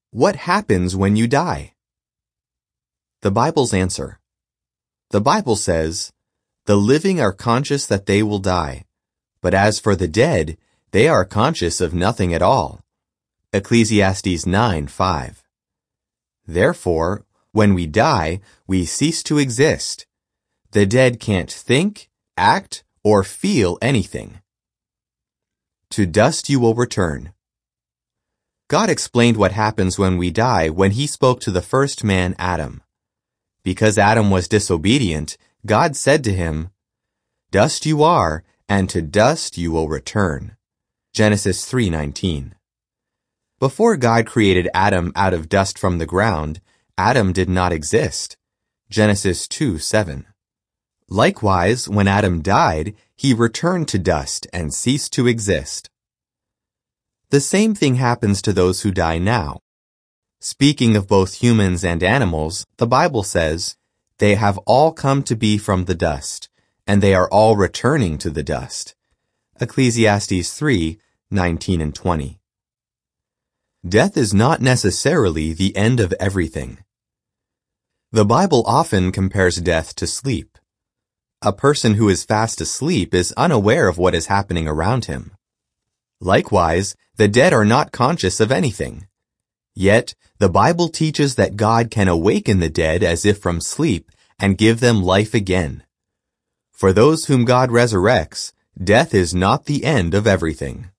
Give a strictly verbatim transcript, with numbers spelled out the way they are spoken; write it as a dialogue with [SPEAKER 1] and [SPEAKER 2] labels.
[SPEAKER 1] What happens when you die? The Bible's answer. The Bible says, "The living are conscious that they will die, but as for the dead, they are conscious of nothing at all." Ecclesiastes nine five. Therefore, when we die, we cease to exist. The dead can't think, act, or feel anything. To dust you will return. God explained what happens when we die when he spoke to the first man, Adam. Because Adam was disobedient, God said to him, "Dust you are, and to dust you will return." Genesis three nineteen. Before God created Adam out of dust from the ground, Adam did not exist. Genesis two seven. Likewise, when Adam died, he returned to dust and ceased to exist. The same thing happens to those who die now. Speaking of both humans and animals, the Bible says, "They have all come to be from the dust, and they are all returning to the dust." Ecclesiastes three nineteen and twenty. Death is not necessarily the end of everything. The Bible often compares death to sleep. A person who is fast asleep is unaware of what is happening around him. Likewise, the dead are not conscious of anything. Yet, the Bible teaches that God can awaken the dead as if from sleep and give them life again. For those whom God resurrects, death is not the end of everything.